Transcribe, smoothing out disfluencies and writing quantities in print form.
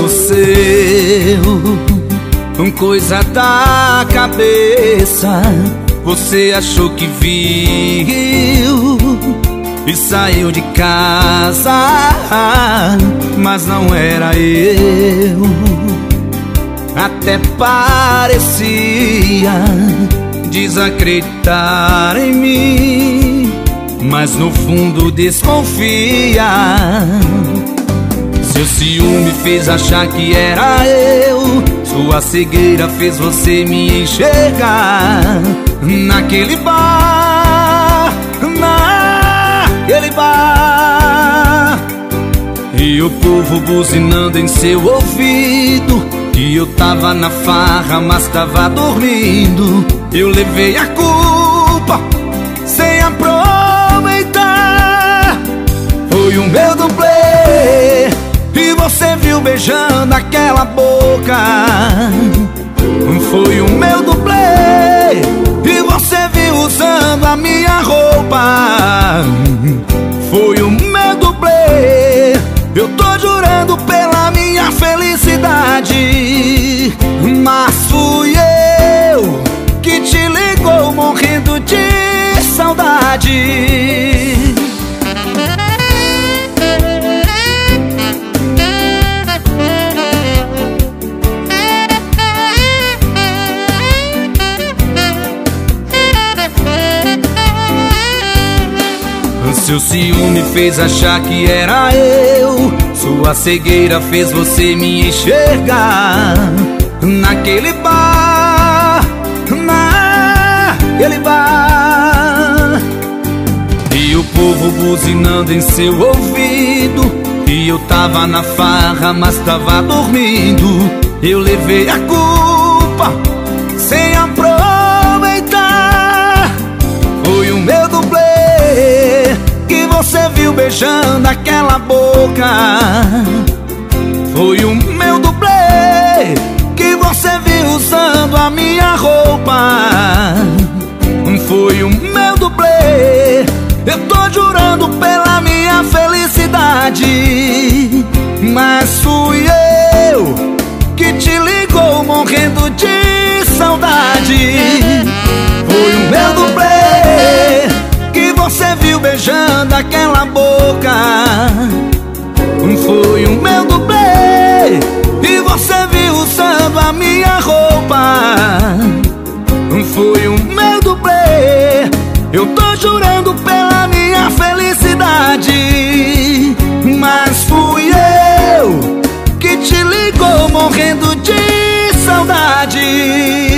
seu, coisa da cabeça. Você achou que viu e saiu de casa, mas não era eu. Até parecia desacreditar em mim, mas no fundo desconfia. Seu ciúme fez achar que era eu, sua cegueira fez você me enxergar. Naquele bar, naquele bar, e o povo buzinando em seu ouvido, que eu tava na farra, mas tava dormindo. Eu levei a culpa sem aproveitar. Foi o meu dublê, e você viu beijando aquela boca. Foi o meu dublê, e você viu usando a minha roupa. Foi o meu dublê, eu tô jurando pela minha felicidade. Mas fui eu que te ligou morrendo de saudade. Seu ciúme fez achar que era eu, sua cegueira fez você me enxergar. Naquele bar, naquele bar, e o povo buzinando em seu ouvido, e eu tava na farra, mas tava dormindo. Eu levei a culpa sem aproveitar. Foi o meu dublê, que você viu beijando aquela boca. Foi o meu dublê, que você viu usando a minha roupa. Foi o meu dublê, eu tô jurando pela minha felicidade. Mas fui eu que te ligou morrendo de saudade. Foi o meu dublê, que você viu beijando aquela boca. Foi o meu dublê, e você viu usando a minha roupa. Foi o meu dublê, eu tô jurando pela minha felicidade. Mas fui eu que te ligou morrendo de saudade.